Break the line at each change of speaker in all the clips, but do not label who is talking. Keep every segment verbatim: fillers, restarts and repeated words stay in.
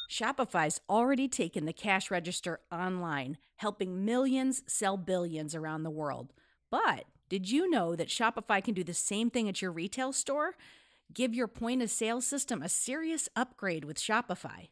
Shopify's already taken the cash register online, helping millions sell billions around the world. But did you know that Shopify can do the same thing at your retail store? Give your point of sale system a serious upgrade with Shopify.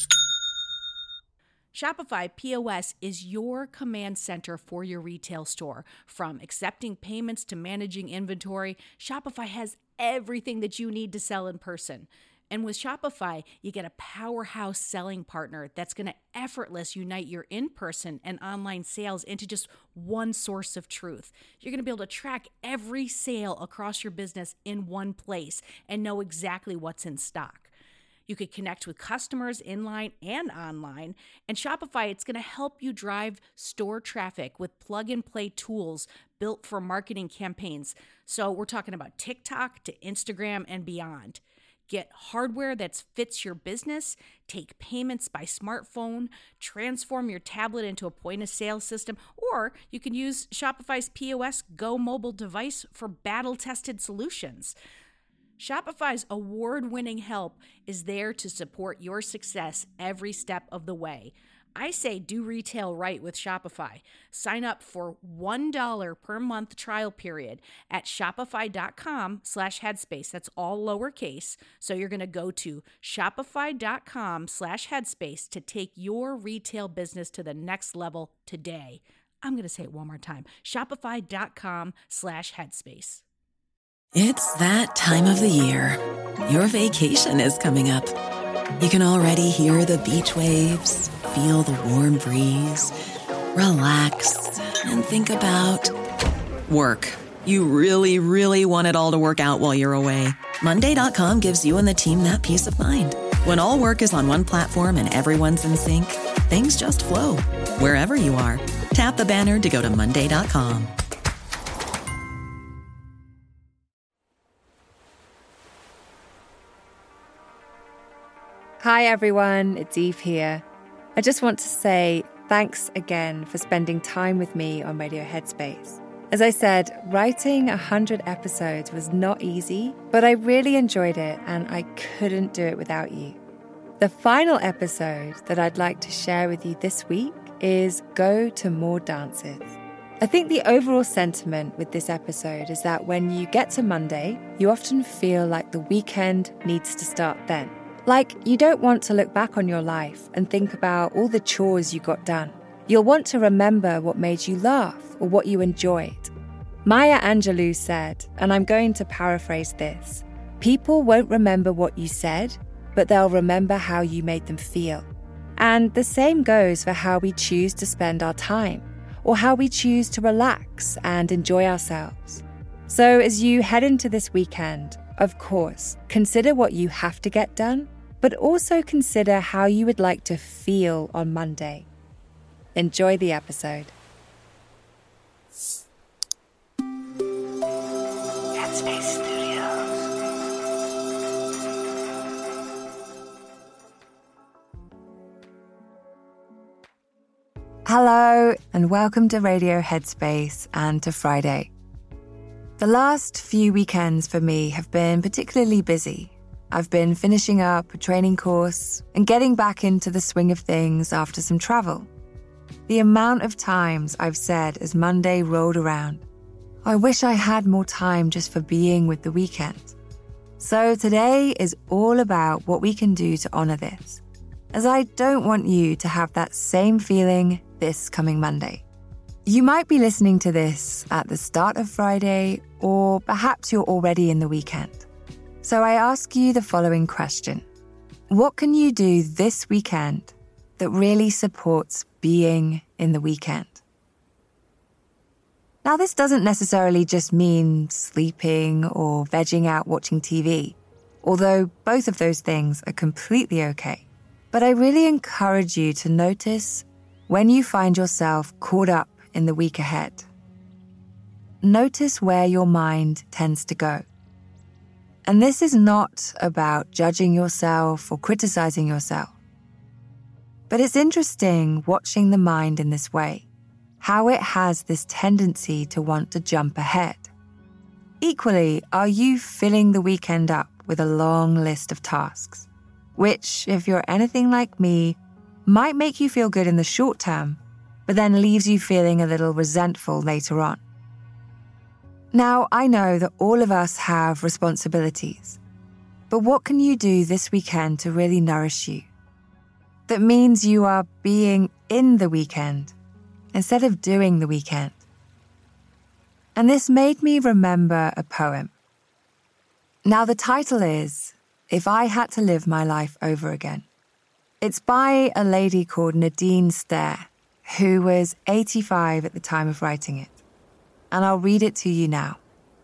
Shopify P O S is your command center for your retail store. From accepting payments to managing inventory, Shopify has everything that you need to sell in person. And with Shopify, you get a powerhouse selling partner that's going to effortless unite your in-person and online sales into just one source of truth. You're going to be able to track every sale across your business in one place and know exactly what's in stock. You could connect with customers inline and online. And Shopify, it's going to help you drive store traffic with plug-and-play tools built for marketing campaigns. So we're talking about TikTok to Instagram and beyond. Get hardware that fits your business, take payments by smartphone, transform your tablet into a point-of-sale system, or you can use Shopify's P O S Go mobile device for battle-tested solutions. Shopify's award-winning help is there to support your success every step of the way. I say do retail right with Shopify. Sign up for one dollar per month trial period at shopify.com slash headspace. That's all lowercase. So you're going to go to shopify.com slash headspace to take your retail business to the next level today. I'm going to say it one more time. Shopify.com slash headspace.
It's that time of the year. Your vacation is coming up. You can already hear the beach waves, feel the warm breeze, relax, and think about work. You really, really want it all to work out while you're away. Monday dot com gives you and the team that peace of mind. When all work is on one platform and everyone's in sync, things just flow. Wherever you are, tap the banner to go to Monday dot com.
Hi everyone, it's Eve here. I just want to say thanks again for spending time with me on Radio Headspace. As I said, writing one hundred episodes was not easy, but I really enjoyed it and I couldn't do it without you. The final episode that I'd like to share with you this week is Go to More Dances. I think the overall sentiment with this episode is that when you get to Monday, you often feel like the weekend needs to start then. Like, you don't want to look back on your life and think about all the chores you got done. You'll want to remember what made you laugh or what you enjoyed. Maya Angelou said, and I'm going to paraphrase this, people won't remember what you said, but they'll remember how you made them feel. And the same goes for how we choose to spend our time, or how we choose to relax and enjoy ourselves. So as you head into this weekend, of course, consider what you have to get done, but also consider how you would like to feel on Monday. Enjoy the episode.
Headspace Studios.
Hello, and welcome to Radio Headspace and to Friday. The last few weekends for me have been particularly busy. I've been finishing up a training course and getting back into the swing of things after some travel. The amount of times I've said as Monday rolled around, I wish I had more time just for being with the weekend. So today is all about what we can do to honor this, as I don't want you to have that same feeling this coming Monday. You might be listening to this at the start of Friday, or perhaps you're already in the weekend. So I ask you the following question. What can you do this weekend that really supports being in the weekend? Now, this doesn't necessarily just mean sleeping or vegging out watching T V, although both of those things are completely okay. But I really encourage you to notice when you find yourself caught up in the week ahead. Notice where your mind tends to go. And this is not about judging yourself or criticizing yourself. But it's interesting watching the mind in this way, how it has this tendency to want to jump ahead. Equally, are you filling the weekend up with a long list of tasks? which, if you're anything like me, might make you feel good in the short term, but then leaves you feeling a little resentful later on. Now, I know that all of us have responsibilities, but what can you do this weekend to really nourish you? That means you are being in the weekend instead of doing the weekend. And this made me remember a poem. Now, the title is If I Had to Live My Life Over Again. It's by a lady called Nadine Stair, who was eighty-five at the time of writing it. And I'll read it to you now.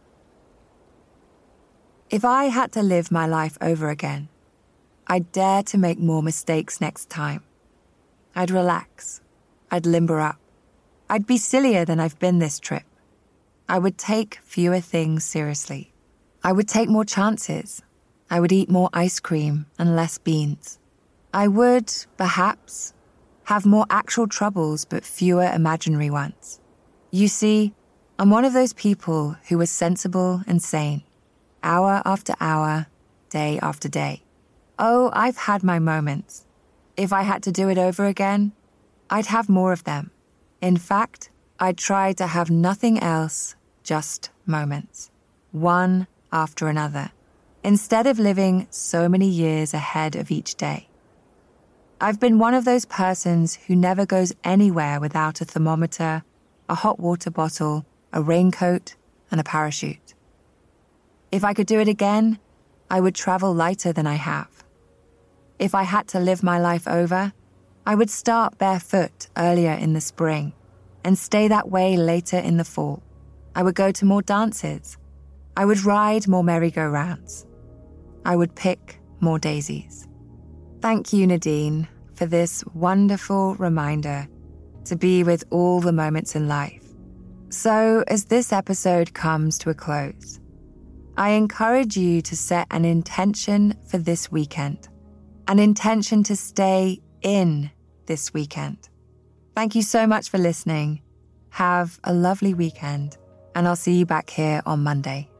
If I had to live my life over again, I'd dare to make more mistakes next time. I'd relax. I'd limber up. I'd be sillier than I've been this trip. I would take fewer things seriously. I would take more chances. I would eat more ice cream and less beans. I would, perhaps, have more actual troubles but fewer imaginary ones. You see, I'm one of those people who is sensible and sane, hour after hour, day after day. Oh, I've had my moments. If I had to do it over again, I'd have more of them. In fact, I'd try to have nothing else, just moments, one after another, instead of living so many years ahead of each day. I've been one of those persons who never goes anywhere without a thermometer, a hot water bottle, a raincoat, and a parachute. If I could do it again, I would travel lighter than I have. If I had to live my life over, I would start barefoot earlier in the spring and stay that way later in the fall. I would go to more dances. I would ride more merry-go-rounds. I would pick more daisies. Thank you, Nadine, for this wonderful reminder to be with all the moments in life. So, as this episode comes to a close, I encourage you to set an intention for this weekend, an intention to stay in this weekend. Thank you so much for listening. Have a lovely weekend, and I'll see you back here on Monday.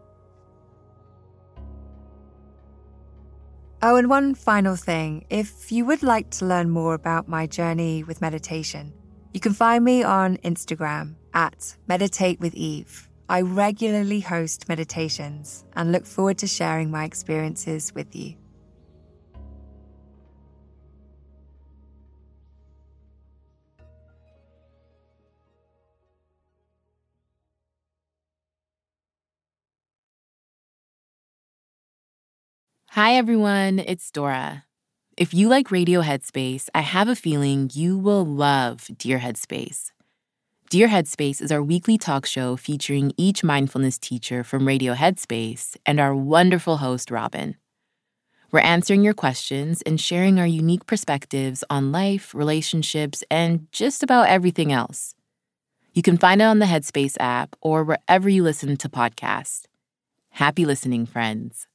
Oh, and one final thing. If you would like to learn more about my journey with meditation, you can find me on Instagram at Meditate with Eve. I regularly host meditations and look forward to sharing my experiences with you.
Hi, everyone. It's Dora. If you like Radio Headspace, I have a feeling you will love Dear Headspace. Dear Headspace is our weekly talk show featuring each mindfulness teacher from Radio Headspace and our wonderful host, Robin. We're answering your questions and sharing our unique perspectives on life, relationships, and just about everything else. You can find it on the Headspace app or wherever you listen to podcasts. Happy listening, friends.